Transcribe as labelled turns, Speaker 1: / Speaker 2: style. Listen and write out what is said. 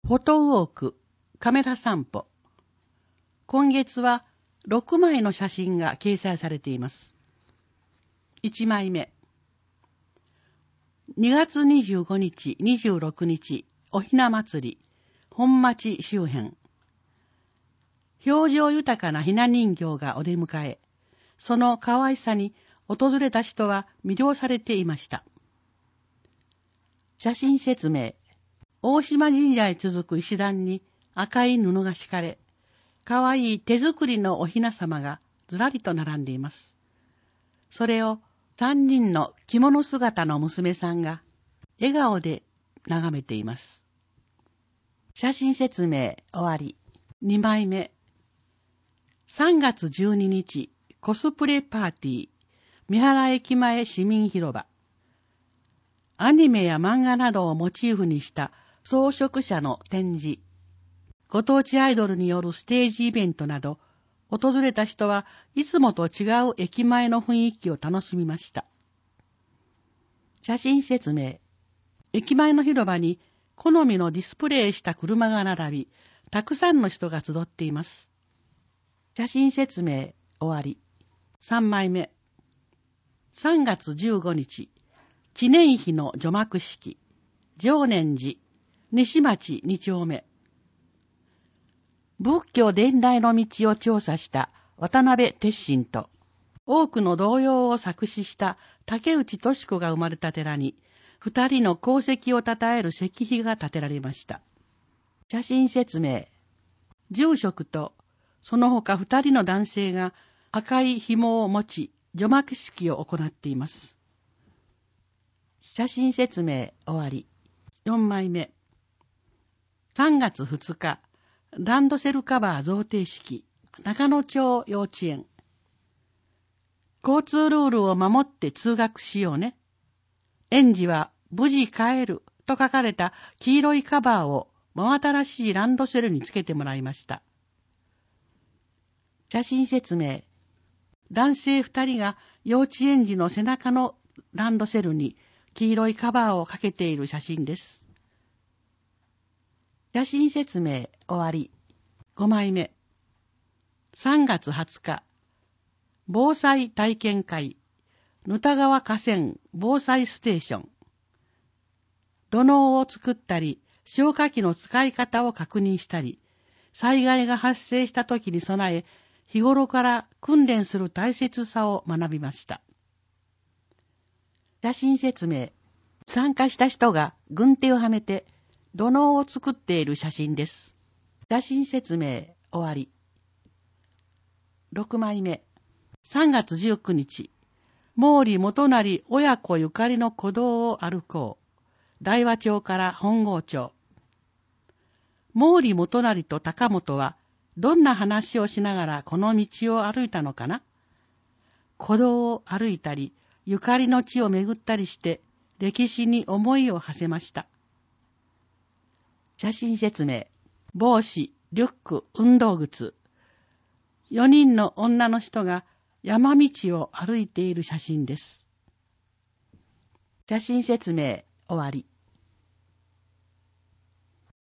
Speaker 1: フォトウォーク、カメラ散歩。今月は6枚の写真が掲載されています。1枚目。2月25日、26日、おひな祭り、本町周辺。表情豊かなひな人形がお出迎え、その可愛さに訪れた人は魅了されていました。写真説明。大島神社へ続く石段に赤い布が敷かれ、可愛い手作りのおひな様がずらりと並んでいます。それを3人の着物姿の娘さんが笑顔で眺めています。写真説明終わり。2枚目。3月12日、コスプレパーティー、三原駅前市民広場。アニメや漫画などをモチーフにした装飾車の展示、ご当地アイドルによるステージイベントなど、訪れた人はいつもと違う駅前の雰囲気を楽しみました。写真説明。駅前の広場に好みのディスプレイした車が並び、たくさんの人が集っています。写真説明終わり。3枚目。3月15日、記念碑の除幕式、常念寺、西町2丁目。仏教伝来の道を調査した渡辺鉄心と、多くの童謡を作詞した竹内敏子が生まれた寺に、2人の功績を称える石碑が建てられました。写真説明。住職とその他2人の男性が赤い紐を持ち、除幕式を行っています。写真説明終わり。4枚目。3月2日、ランドセルカバー贈呈式、中野町幼稚園。交通ルールを守って通学しようね。園児は無事帰ると書かれた黄色いカバーを真新しいランドセルにつけてもらいました。写真説明。男性2人が幼稚園児の背中のランドセルに黄色いカバーをかけている写真です。写真説明終わり。5枚目。3月20日、防災体験会、沼田川河川防災ステーション。土のうを作ったり、消火器の使い方を確認したり、災害が発生した時に備え、日頃から訓練する大切さを学びました。写真説明。参加した人が軍手をはめて土のうを作っている写真です。写真説明終わり。6枚目。3月19日、毛利元就親子ゆかりの古道を歩こう。大和町から本郷町。毛利元就と高本はどんな話をしながらこの道を歩いたのかな。古道を歩いたり、ゆかりの地を巡ったりして、歴史に思いを馳せました。写真説明。帽子、リュック、運動靴。4人の女の人が山道を歩いている写真です。写真説明終わり。